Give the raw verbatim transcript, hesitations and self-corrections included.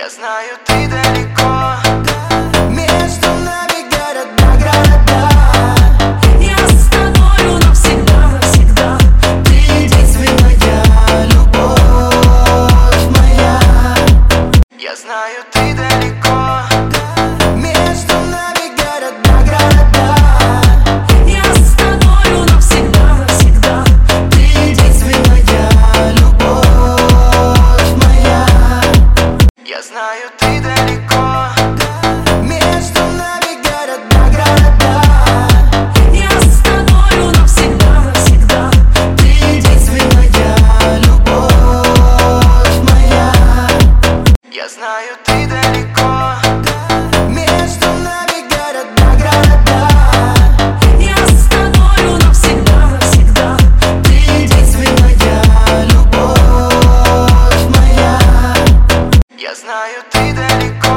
Я знаю, ты далеко. Между нами города, города. Я с тобою навсегда, навсегда. Ты единственная любовь моя. Я знаю, ты далеко. Между нами города, города. Я с тобою навсегда, навсегда. Ты единственная любовь моя. Я знаю, ты далеко. Между нами города, города. Я с тобою навсегда, навсегда. Ты единственная любовь моя. Я знаю, ты далеко. Между нами города, города. Я с тобою навсегда, навсегда. Ты единственная любовь моя. Я знаю, ты далеко.